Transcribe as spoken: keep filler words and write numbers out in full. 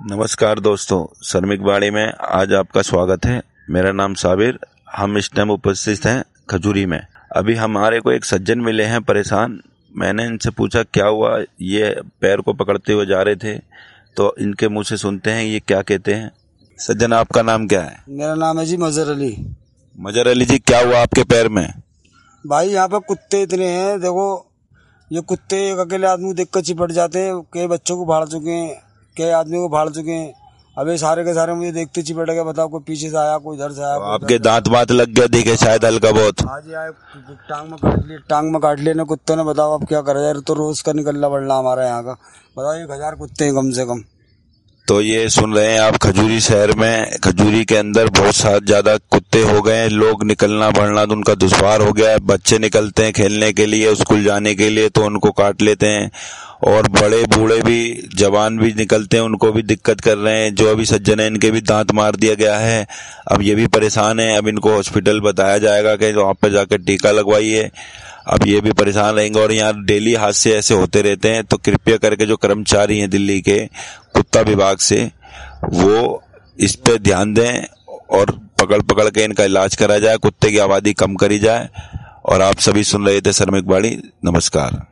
नमस्कार दोस्तों, श्रमिक बाड़ी में आज आपका स्वागत है। मेरा नाम साबिर। हम इस टाइम उपस्थित हैं खजूरी में। अभी हमारे को एक सज्जन मिले हैं परेशान। मैंने इनसे पूछा क्या हुआ, ये पैर को पकड़ते हुए जा रहे थे, तो इनके मुंह से सुनते हैं ये क्या कहते हैं। सज्जन, आपका नाम क्या है? मेरा नाम है जी मजहर अली। मजहर अली जी, क्या हुआ आपके पैर में? भाई यहाँ पे कुत्ते इतने हैं, देखो ये कुत्ते एक अकेले आदमी को देख कर चिपट जाते हैं। कई बच्चों को फाड़ चुके हैं, कई आदमियों को फाड़ चुके हैं। अबे सारे के सारे मुझे देखते चिपट गए। बताओ, कोई पीछे से आया, कोई इधर से आया। तो आपके दांत वात लग गया दिखे शायद हल्का बहुत? हाँ जी, आए टांग में काट लिए, टांग में काट लिए ना कुत्तों ने। बताओ अब क्या करा जाए, तो रोज का निकलना बढ़ना हमारा यहाँ का। बताओ, एक हजार कुत्ते हैं कम से कम। तो ये सुन रहे हैं आप, खजूरी शहर में, खजूरी के अंदर बहुत सारे ज्यादा कुत्ते हो गए हैं। लोग निकलना बढ़ना तो उनका दुश्वार हो गया है। बच्चे निकलते हैं खेलने के लिए, स्कूल जाने के लिए, तो उनको काट लेते हैं। और बड़े बूढ़े भी, जवान भी निकलते हैं, उनको भी दिक्कत कर रहे हैं। जो अभी सज्जन है, इनके भी दांत मार दिया गया है। अब ये भी परेशान है। अब इनको हॉस्पिटल बताया जाएगा कि वहाँ पे जाकर टीका लगवाइए। अब ये भी परेशान रहेंगे। और यहाँ डेली हादसे ऐसे होते रहते हैं। तो कृपया करके जो कर्मचारी हैं दिल्ली के कुत्ता विभाग से, वो इस पे ध्यान दें और पकड़ पकड़ के इनका इलाज करा जाए, कुत्ते की आबादी कम करी जाए। और आप सभी सुन रहे थे श्रमिक बाड़ी। नमस्कार।